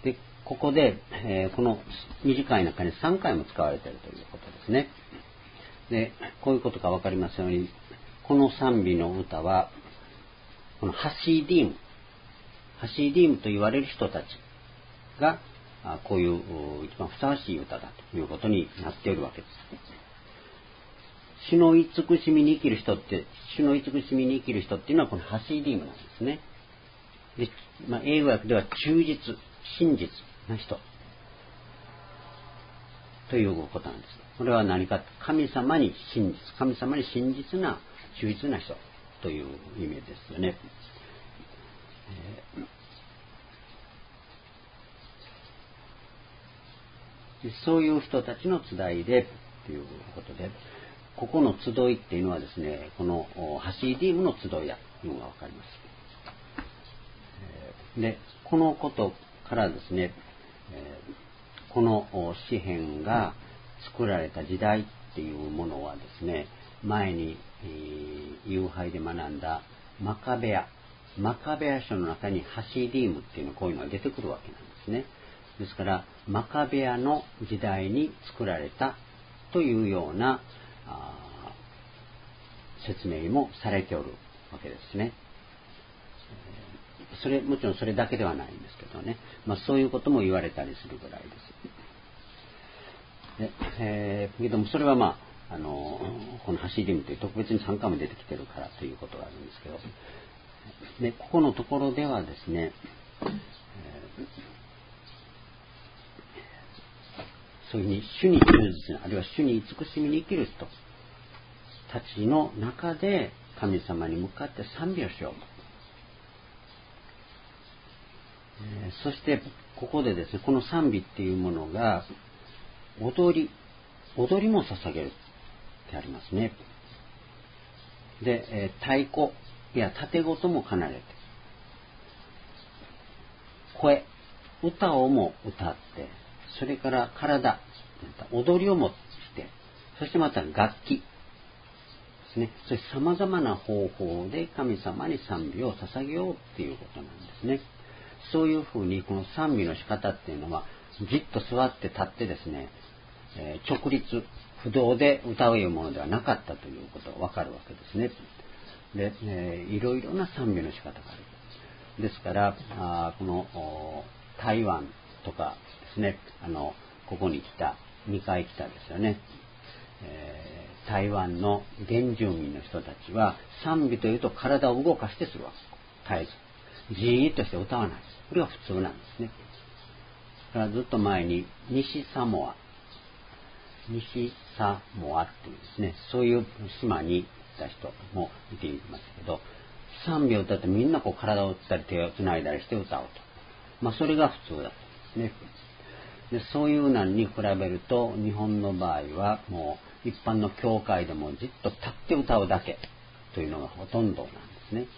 で、ここで、この短い中に3回も使われているということですね。で、こういうことがわかりますように、この賛美の歌は、このハシディームと言われる人たちが、こういう一番ふさわしい歌だということになっているわけです。主の慈しみに生きる人って、主の慈しみに生きる人っていうのはこのハシディームなんですね。で、英語訳では忠実、真実な人ということなんです。これは何か、神様に真実な忠実な人という意味ですよね。そういう人たちの集いでということで、ここの集いっていうのはですね、このハシディームの集いだというのがわかります。で、このことからですね、この詩篇が作られた時代っていうものはですね、前に夕拝で学んだマカベア書の中にハシディームっていうのこういうのが出てくるわけなんですね。ですからマカベアの時代に作られたというような説明もされておるわけですね。もちろんそれだけではないんですけどね、そういうことも言われたりするぐらいです。けどもそれはこのハシディームという特別に3回も出てきてるからということがあるんですけど、でここのところではですね、そういうふうに主に忠実な、あるいは主に慈しみに生きる人たちの中で神様に向かって賛美をしようと。そしてここでですね、この賛美っていうものが踊りも捧げるってありますね。で、太鼓や盾事も奏でて、歌をも歌って、それから踊りをもして、そしてまた楽器ですね。そして様々な方法で神様に賛美を捧げようっていうことなんですね。そういうふうにこの賛美の仕方っていうのは、じっと座って立ってですね、直立不動で歌ういうものではなかったということがわかるわけですね。で、いろいろな賛美の仕方がある。ですからこの台湾とかですね、ここに2回来たですよね。台湾の原住民の人たちは賛美というと体を動かしてするわけ。絶えずじーっとして歌わない。これが普通なんですね。だからずっと前に西サモアっていうですね、そういう島に行った人も見ていますけど、賛美を歌ってみんな体を打ったり手をつないだりして歌うと。それが普通だったんですね。で、そういうのに比べると日本の場合はもう一般の教会でもじっと立って歌うだけというのがほとんどなんですね。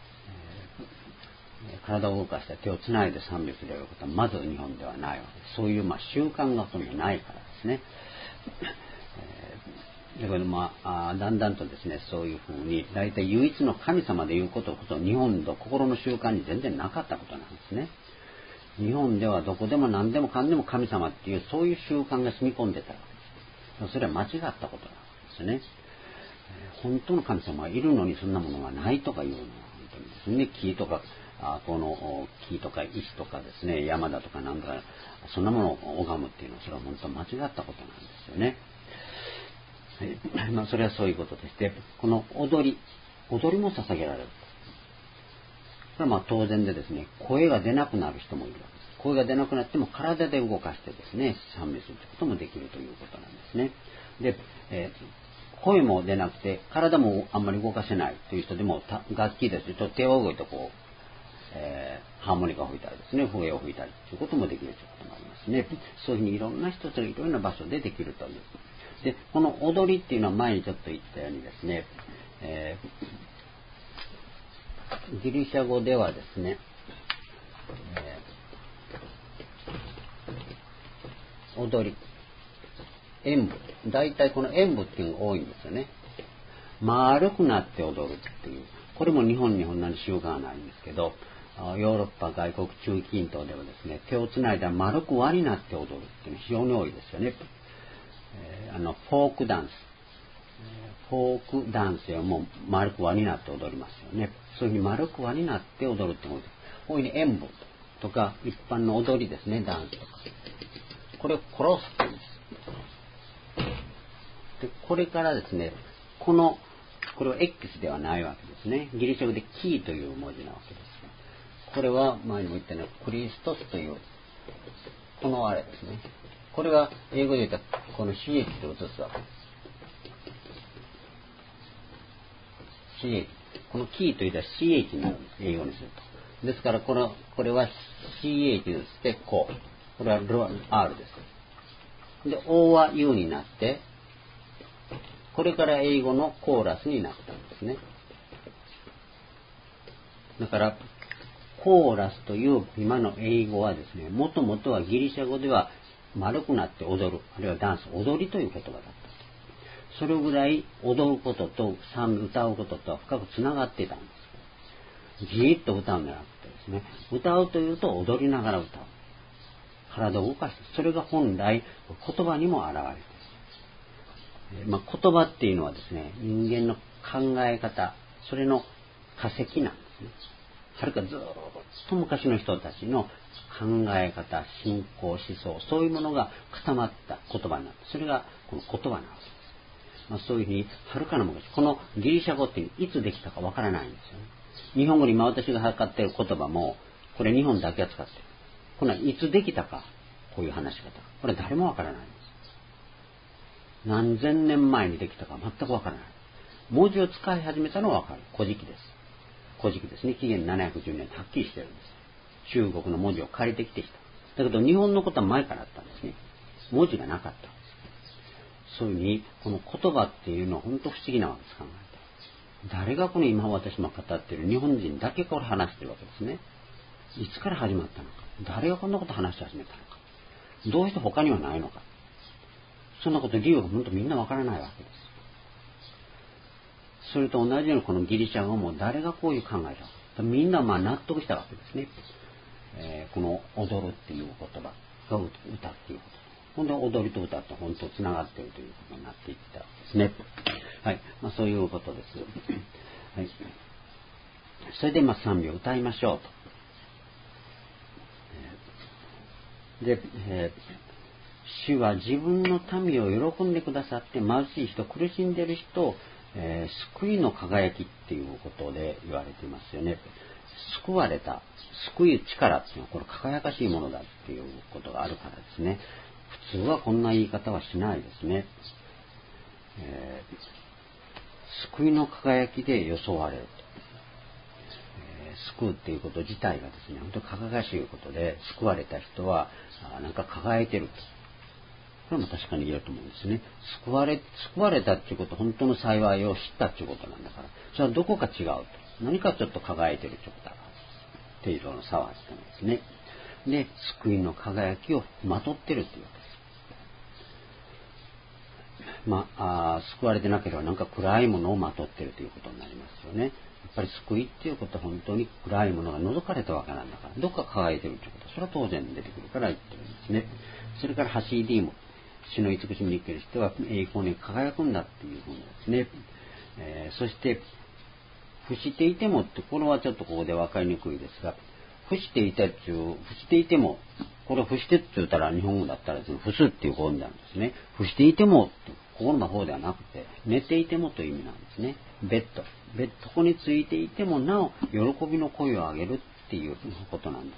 体を動かして手をつないで賛美するようなことはまず日本ではないわけです。そういう習慣がそんなないからですね。だからだんだんとですね、そういうふうに大体唯一の神様でいうことこそ日本の心の習慣に全然なかったことなんですね。日本ではどこでも何でもかんでも神様っていうそういう習慣が染み込んでたわけです。それは間違ったことなわけですね。本当の神様がいるのにそんなものがないとかいうのは本当にですね、木とかこの木とか石とかですね、山だとかなんとかそんなものを拝むっていうのはそれは本当間違ったことなんですよね。それはそういうことでして、この踊りも捧げられる。これは当然でですね、声が出なくなる人もいるわけです。声が出なくなっても体で動かしてですね、賛美するということもできるということなんですね。で、声も出なくて体もあんまり動かせないという人でも楽器ですね、ちょっと手を動いてハーモニカを吹いたりですね、笛を吹いたりということもできるということがありますね。そういうふうにいろんな人といろんな場所でできるという。で、この踊りっていうのは前にちょっと言ったようにですね、ギリシャ語ではですね、踊り、演舞、大体この演舞っていうのが多いんですよね。丸くなって踊るっていう、これも日本にこんなに習慣がないんですけど、 ヨーロッパ、外国、中近東ではですね、手をつないだ丸く輪になって踊るっていうのは非常に多いですよね。フォークダンス。フォークダンスはもう丸く輪になって踊りますよね。そういうふうに丸く輪になって踊るってことです。こういうふうに演舞とか一般の踊りですね、ダンスとか。これをコロスって言うんです。で、これからですね、これは X ではないわけですね。ギリシャ語でキーという文字なわけです。これは前にも言ったようにクリストスというこのあれですね。これは英語で言ったらこの CH と移すわけです。CH。このキーと言ったら CH になるんです。英語にすると。ですからこれは CH としてこう。これは R です。で、O は U になって、これから英語のコーラスになったんですね。だから、コーラスという今の英語はですね、もともとはギリシャ語では丸くなって踊る、あるいはダンス、踊りという言葉だった。それぐらい踊ることと歌うこととは深くつながっていたんです。じーっと歌うんじゃなくてですね、歌うというと踊りながら歌う。体を動かして、それが本来言葉にも現れている。言葉っていうのはですね、人間の考え方、それの化石なんですね。はるかずっと昔の人たちの考え方、信仰、思想、そういうものが固まった言葉になる。それがこの言葉なわけです。そういうふうに、はるかの昔、このギリシャ語っていつできたかわからないんですよね。日本語に今私が測っている言葉も、これ日本だけは使っている。これはいつできたか、こういう話し方。これは誰もわからないんです。何千年前にできたか全くわからない。文字を使い始めたのはわかる。古事記です。古事記ですね。紀元710年はっきりしてるんです。中国の文字を借りてきてきた。だけど日本のことは前からあったんですね。文字がなかった。そういうふうに、この言葉っていうのは本当不思議なわけです、考えたら。誰がこの今私も語っている日本人だけこれ話してるわけですね。いつから始まったのか。誰がこんなこと話し始めたのか。どうして他にはないのか。そんなこと理由が本当みんなわからないわけです。それと同じようにこのギリシャ語も誰がこういう考えたのか。みんな納得したわけですね。この踊るっていう言葉が歌っていうこと。ほんで踊りと歌って本当つながっているということになっていったんですね。はい。そういうことです。はい。それで賛美を歌いましょうと。で、主は自分の民を喜んでくださって貧しい人、苦しんでいる人を、救いの輝きっていうことで言われていますよね。救われた、救い力っていうのはこれ輝かしいものだっていうことがあるからですね。普通はこんな言い方はしないですね。救いの輝きで装われると。救うっていうこと自体がですね、本当に輝かしいことで、救われた人はなんか輝いてると。これも確かに言えると思うんですね。救われたっていうこと、本当の幸いを知ったっていうことなんだから、それはどこか違うと。何かちょっと輝いてるってことだっていうのを差はあったんですね。で、救いの輝きをまとってるっていうわけです。救われてなければなんか暗いものをまとってるということになりますよね。やっぱり救いっていうことは本当に暗いものが除かれたわけなんだから、どっか輝いてるということは、それは当然出てくるから言ってるんですね。それからハシーディーム。主の慈しみに生きる人は栄光に輝くんだっていうふうにですね。そして、伏していてもって、これはちょっとここで分かりにくいですが、伏していても、これ伏してって言ったら日本語だったら伏すっていう語になるんですね。伏していてもって、ここの方ではなくて、寝ていてもという意味なんですね。ベッド。ここについていてもなお、喜びの声を上げるっていうことなんです。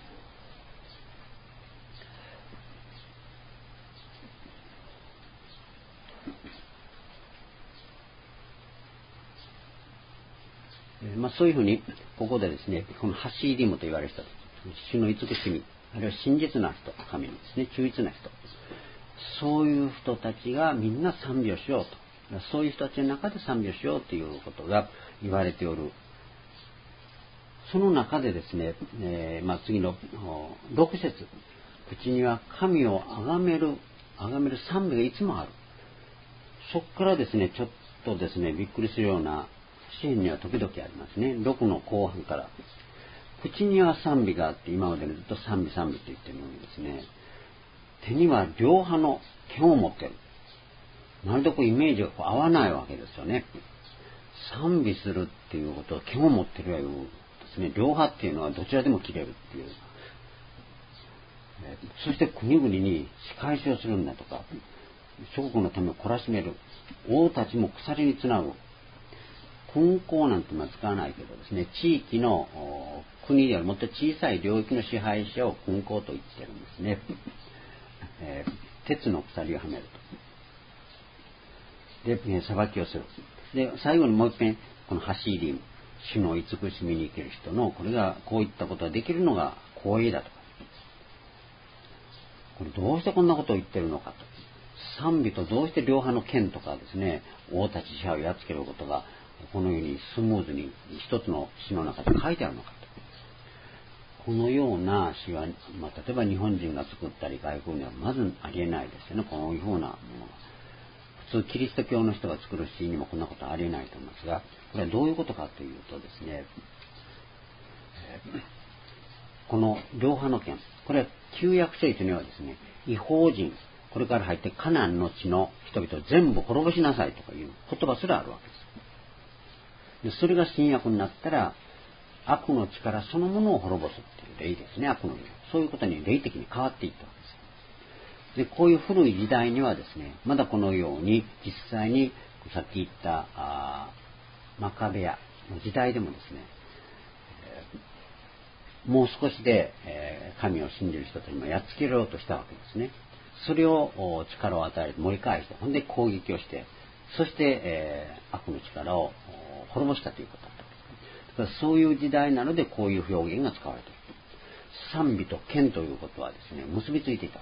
そういうふうに、ここでですね、このハシーリムと言われる人、主の慈しみ、あるいは真実な人、神にですね、忠実な人、そういう人たちがみんな賛美をしようと。そういう人たちの中で賛美をしようということが言われておる。その中でですね、次の6節、口には神を崇める賛美がいつもある。そこからですね、ちょっとですね、びっくりするような詩篇には時々ありますね。6の後半から。 口には賛美があって、今までずっと賛美賛美と言ってるのにですね、手には両刃の剣を持ってる。まるでイメージが合わないわけですよね。賛美するっていうことは剣を持ってるようですね。両刃っていうのはどちらでも切れるっていう。そして国々に仕返しをするんだとか、諸国のためを懲らしめる。王たちも鎖につなぐ。勲功なんて使わないけどですね、地域の国ではもっと小さい領域の支配者を勲功と言ってるんですね。鉄の鎖をはめると。で、裁きをする。で、最後にもう一遍、この走り、主の慈しみに生きる人の、これが、こういったことができるのが光栄だとか。これどうしてこんなことを言ってるのかと。賛美とどうして両派の剣とかですね、王たち支配をやっつけることが、このようにスムーズに一つの詩の中で書いてあるのかと。このような詩は、例えば日本人が作ったり外国にはまずありえないですよね。このようなものが。普通キリスト教の人が作る詩にもこんなことはありえないと思いますが、これはどういうことかというとですね、この両派の剣、これは旧約聖書にはですね、異邦人、これから入ってカナンの地の人々を全部滅ぼしなさいとかいう言葉すらあるわけです。でそれが新約になったら、悪の力そのものを滅ぼすっていう霊ですね、悪の霊。そういうことに霊的に変わっていったわけです。で、こういう古い時代にはですね、まだこのように実際にさっき言ったマカベヤの時代でもですね、もう少しで、神を信じる人たちもやっつけようとしたわけですね。それを力を与えて盛り返して、ほんで攻撃をして、そして、悪の力を滅ぼしたということだった。だからそういう時代なのでこういう表現が使われている。賛美と剣ということはですね、結びついていた。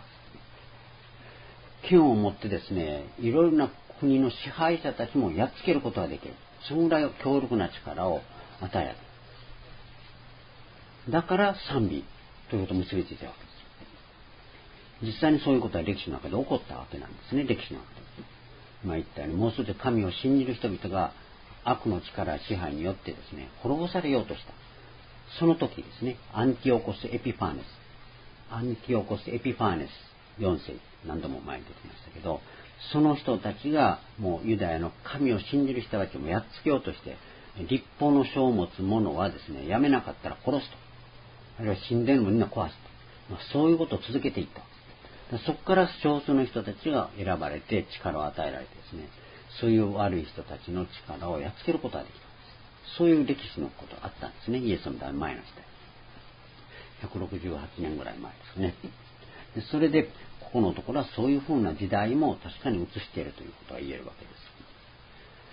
剣を持ってですね、いろいろな国の支配者たちもやっつけることができる。そのぐらい強力な力を与えられる。だから賛美ということと結びついたわけです。実際にそういうことは歴史の中で起こったわけなんですね、歴史の中で。今言ったように、もうすぐ神を信じる人々が悪の力支配によってですね、滅ぼされようとした。その時ですね、アンティオコス・エピファーネス。アンティオコス・エピファーネス4世、何度も前に出てきましたけど、その人たちがもうユダヤの神を信じる人たちもやっつけようとして、立法の書を持つ者はですね、やめなかったら殺すと。あるいは神殿もみんな壊すと。そういうことを続けていった。そこから少数の人たちが選ばれて力を与えられてですね、そういう悪い人たちの力をやっつけることができた。そういう歴史のことがあったんですね。イエスの代前の時代。168年ぐらい前ですね。でそれで、ここのところはそういうふうな時代も確かに映しているということが言えるわけです。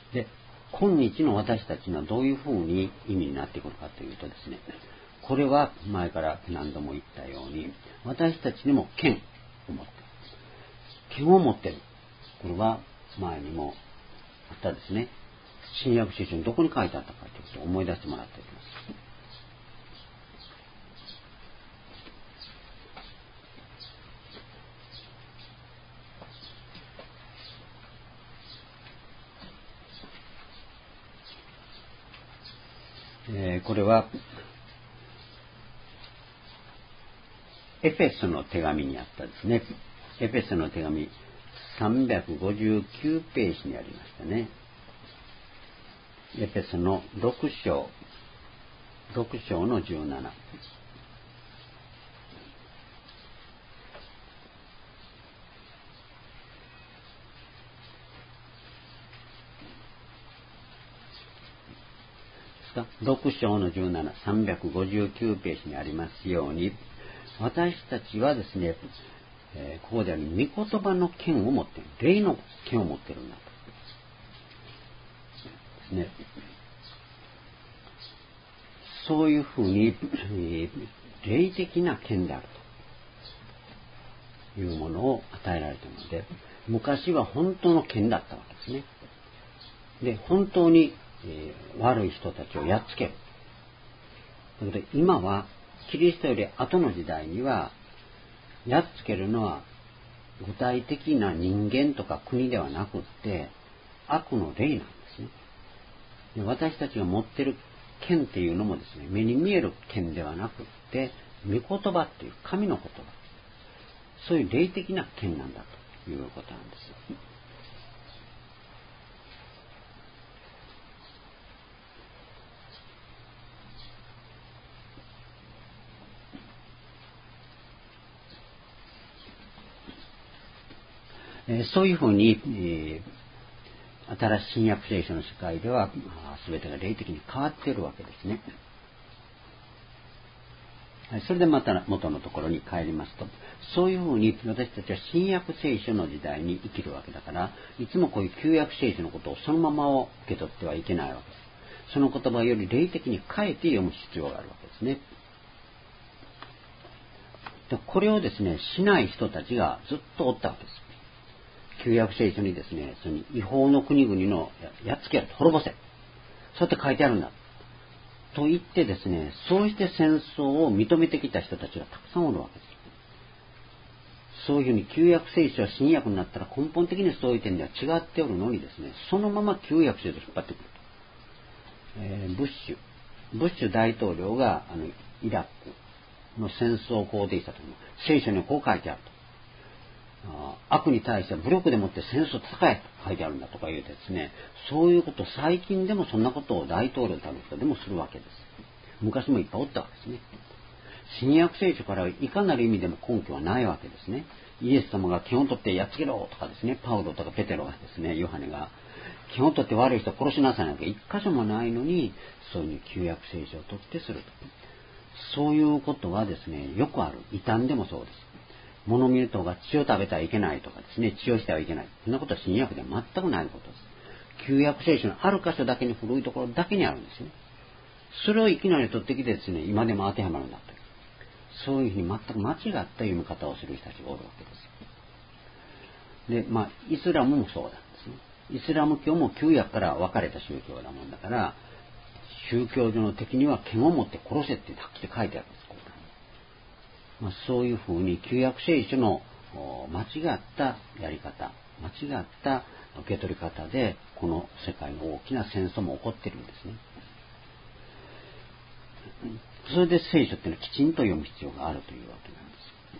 で、今日の私たちのどういうふうに意味になってくるかというとですね、これは前から何度も言ったように、私たちにも剣を持っている。剣を持っている。これは前にもあったですね。新約聖書にどこに書いてあったかということを思い出してもらっていきます。これはエペソの手紙にあったですね。エペソの手紙359ページにありましたね。エペソの6章の17。6章の17、359ページにありますように、私たちはですね、ここでは御言葉の剣を持っている。霊の剣を持っているんだと。ですね。そういうふうに、霊的な剣であるというものを与えられているので、昔は本当の剣だったわけですね。で、本当に、悪い人たちをやっつける。ということで、今はキリストより後の時代には、やっつけるのは具体的な人間とか国ではなくって、悪の霊なんですね。で私たちが持っている剣っていうのもですね、目に見える剣ではなくって、御言葉っていう神の言葉、そういう霊的な剣なんだということなんです。そういうふうに、新しい新約聖書の世界では全てが霊的に変わっているわけですね。それでまた元のところに帰りますと、そういうふうに私たちは新約聖書の時代に生きるわけだから、いつもこういう旧約聖書のことをそのままを受け取ってはいけないわけです。その言葉より霊的に変えて読む必要があるわけですね。でこれをですね、しない人たちがずっとおったわけです。旧約聖書にですね、その違法の国々のやっつけろ、滅ぼせ、そうやって書いてあるんだと言ってですね、そうして戦争を認めてきた人たちがたくさんおるわけです。そういうふうに旧約聖書は新約になったら根本的にそういう点では違っておるのにですね、そのまま旧約聖書を引っ張ってくると。ブッシュ大統領がイラクの戦争を肯定したときに、聖書にはこう書いてあると。悪に対しては武力でもって戦争を戦えと書いてあるんだとか言うてですね、そういうことを最近でもそんなことを大統領たる人でもするわけです。昔もいっぱいおったわけですね。新約聖書からいかなる意味でも根拠はないわけですね。イエス様が剣を取ってやっつけろとかですね、パウロとかペテロがですね、ヨハネが剣を取って悪い人を殺しなさいなんか一箇所もないのに、そういう旧約聖書を取ってすると。そういうことはですね、よくある。異端でもそうです。物見るとが血を食べてはいけないとかですね、血をしてはいけない。そんなことは新約では全くないことです。旧約聖書のある箇所だけに、古いところだけにあるんですよ。それをいきなり取ってきてですね、今でも当てはまるんだと。そういうふうに全く間違った読み方をする人たちがおるわけです。で、イスラムもそうなんですね。イスラム教も旧約から分かれた宗教なもんだから、宗教上の敵には剣を持って殺せってはっきり書いてあるんです。そういうふうに旧約聖書の間違ったやり方、間違った受け取り方でこの世界の大きな戦争も起こっているんですね。それで聖書っていうのはきちんと読む必要があるというわけなん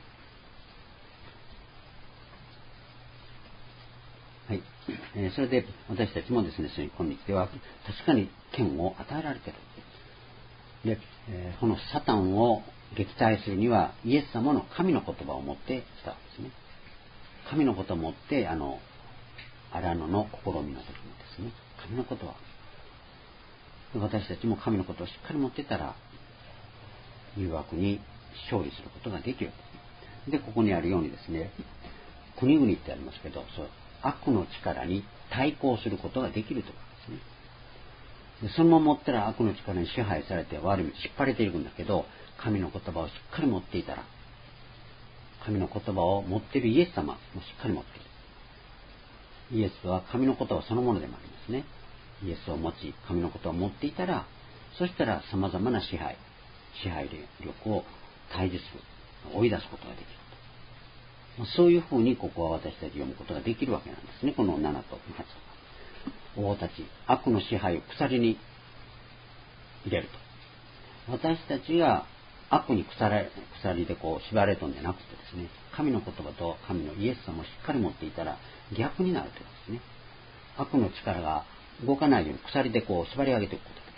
です。はい。それで私たちもですね、今日では確かに剣を与えられている。で、このサタンを撃退するにはイエス様の神の言葉を持ってきたわけですね。神の言葉を持って荒野の試みの時にですね、神の言葉、私たちも神の言葉をしっかり持ってたら誘惑に勝利することができる。で、ここにあるようにですね、国々ってありますけど、そう悪の力に対抗することができるということですね。でそのまま持ったら悪の力に支配されて悪い道引っ張れていくんだけど、神の言葉をしっかり持っていたら、神の言葉を持っているイエス様もしっかり持っている。イエスは神の言葉そのものでもありますね。イエスを持ち、神の言葉を持っていたら、そしたら様々な支配力を退治する、追い出すことができると。そういうふうにここは私たち読むことができるわけなんですね。この7と8。王たち、悪の支配を鎖に入れると。私たちが悪に鎖で縛られとんじゃなくてですね、神の言葉と神のイエス様をしっかり持っていたら逆になるということですね。悪の力が動かないように鎖で縛り上げていくことが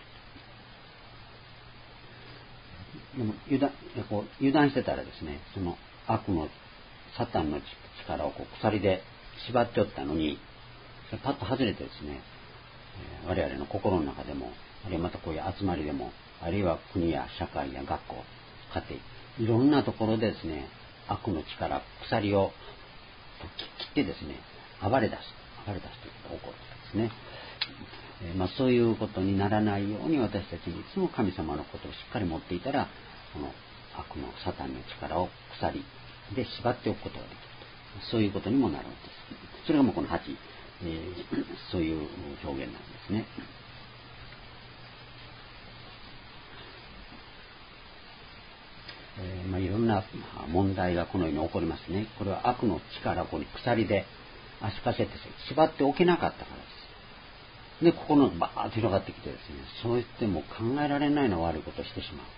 できる。でも油断してたらですね、その悪のサタンの力を鎖で縛っておったのに、パッと外れてですね、我々の心の中でも、あるいはまたこういう集まりでも、あるいは国や社会や学校、家庭、いろんなところでですね、悪の力、鎖を切ってですね、暴れ出すということが起こるんですね。そういうことにならないように私たちにいつも神様のことをしっかり持っていたら、この悪のサタンの力を鎖で縛っておくことができると。そういうことにもなるんです。それがもうこの8、そういう表現なんですね。いろんな問題がこのように起こりますね。これは悪の力を鎖で足かせて縛っておけなかったからです。 で、心がバーッと広がってきてですね、そう言っても考えられないの悪いことをしてしま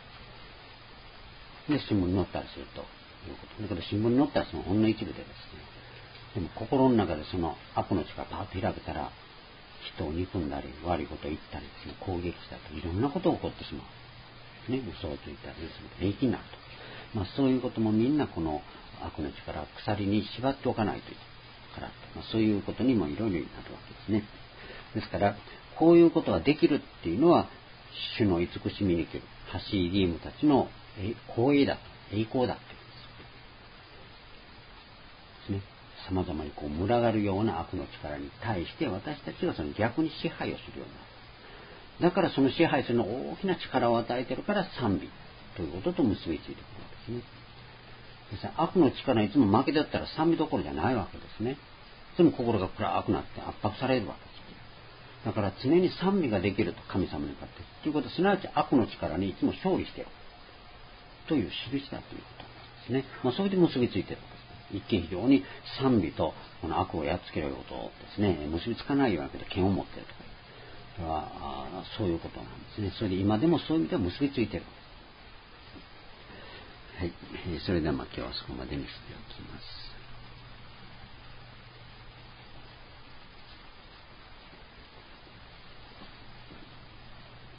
う。で、新聞に載ったりするということ。だけど新聞に載ったらそのほんの一部でですね、でも心の中でその悪の力がパーッと開けたら、人を憎んだり、悪いことを言ったりですね、攻撃したり、いろんなことが起こってしまう。ね、嘘をついたりすると平気になると。そういうこともみんなこの悪の力、鎖に縛っておかないといけないから、そういうことにもいろいろなるわけですね。ですから、こういうことができるっていうのは、主の慈しみに生きる、橋井義務たちの光栄だと、栄光だっていうんですね。様々に群がるような悪の力に対して私たちがその逆に支配をするようになる。だからその支配するの大きな力を与えているから賛美ということと結びついてくるわけですね。ですから悪の力にいつも負けてったら賛美どころじゃないわけですね。でも心が暗くなって圧迫されるわけです。だから常に賛美ができると、神様に向かってということは、すなわち悪の力にいつも勝利しているという印だということなんですね。それで結びついているわけです。一見非常に賛美とこの悪をやっつけることですね、結びつかないわけで剣を持っているとかはそういうことなんですね。それで今でもそういう意味では結びついている。はい、それでは今日はそこまでにしておきます。